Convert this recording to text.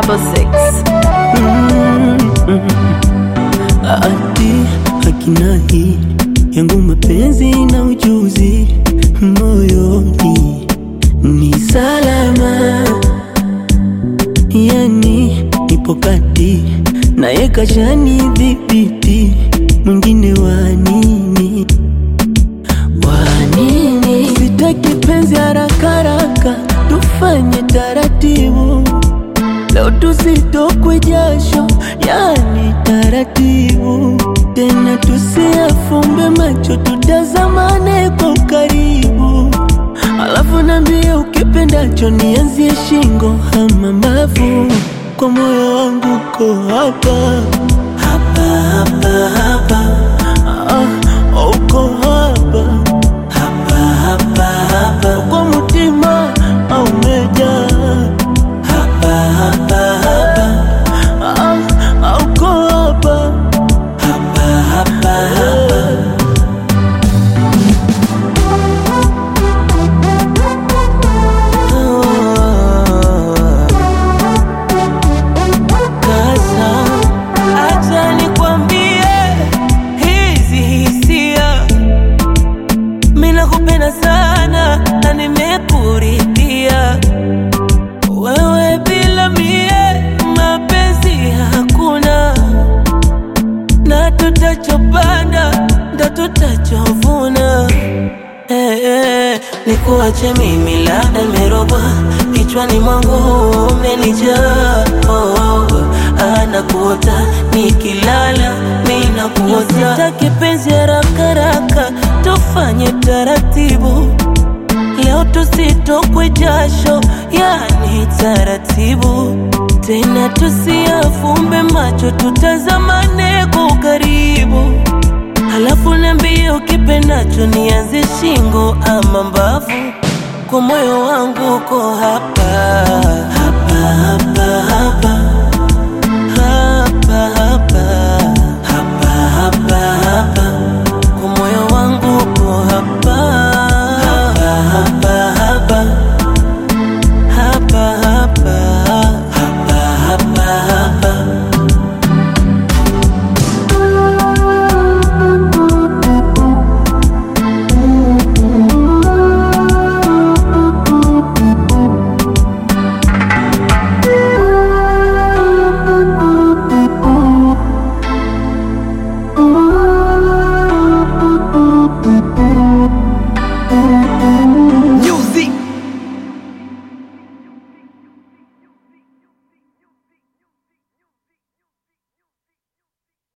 Ati hakina hii yangu mapenzi na ujuzi moyoni ni salama, yani nipo kati na yeka jani dhibiti, mwingine wanini sitaki penzi haraka haraka, tufanye taratibu. Leo tusitokwe jasho, yani taratibu. Tena tusiafumbe macho, tutazamane kwa karibu. Alafu niambie ukipendacho, nianzie shingo ama mbavu. Kwa moyo wangu uko hapa hapa hapa hapa, uko hapa hapa hapa hapa. Kwa mutima umejaa hapa hapa hapa, uko hapa hapa hapa hapa. Kasa, acha nikwambie hizi hisia, mimi nakupenda sana na nimekuridhia. Wewe bila mie mapenzi hakuna, na tutachopanda ndo tutachovuna. Nikuache mimi labda nimerogwa, kichwani mwangu umenijaa. Anakuota nikilala, mimi nakuota. Sitaki penzi haraka haraka, tufanye taratibu. Leo tusitokwe jasho, yani taratibu. Tena tusiafumbe macho, tutazamane kwa karibu. Alafu niambie ukipendacho, nianze shingo ama mbavu. Kwa moyo wangu uko hapa